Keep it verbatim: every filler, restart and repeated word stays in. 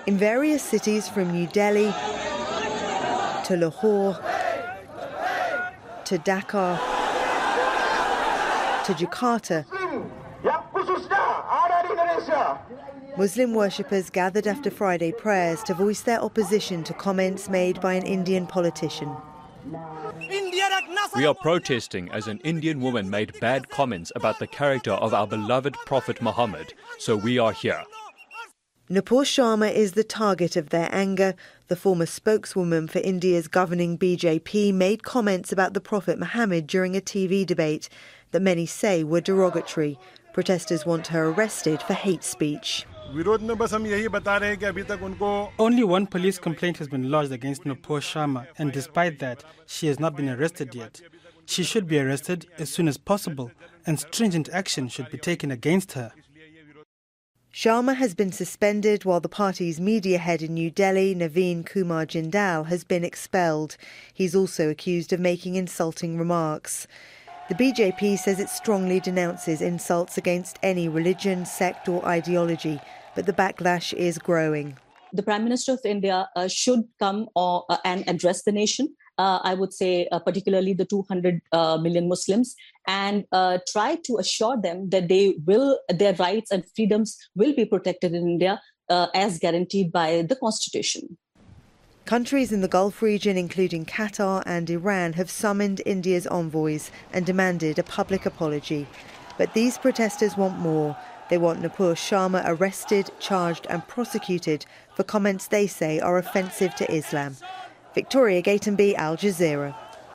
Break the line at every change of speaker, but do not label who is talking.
In various cities from New Delhi to Lahore to Dhaka to Jakarta, Muslim worshippers gathered after Friday prayers to voice their opposition to comments made by an Indian politician.
We are protesting as an Indian woman made bad comments about the character of our beloved Prophet Muhammad, so we are here.
Nupur Sharma is the target of their anger. The former spokeswoman for India's governing B J P made comments about the Prophet Muhammad during a T V debate that many say were derogatory. Protesters want her arrested for hate speech.
Only one police complaint has been lodged against Nupur Sharma, and despite that, she has not been arrested yet. She should be arrested as soon as possible, and stringent action should be taken against her.
Sharma has been suspended while the party's media head in New Delhi, Naveen Kumar Jindal, has been expelled. He's also accused of making insulting remarks. The B J P says it strongly denounces insults against any religion, sect or ideology, but the backlash is growing.
The Prime Minister of India uh, should come or, uh, and address the nation, uh, I would say uh, particularly the two hundred uh, million Muslims, and uh, try to assure them that they will, their rights and freedoms will be protected in India uh, as guaranteed by the Constitution.
Countries in the Gulf region, including Qatar and Iran, have summoned India's envoys and demanded a public apology. But these protesters want more. They want Nupur Sharma arrested, charged and prosecuted for comments they say are offensive to Islam. Victoria Gatenby, Al Jazeera.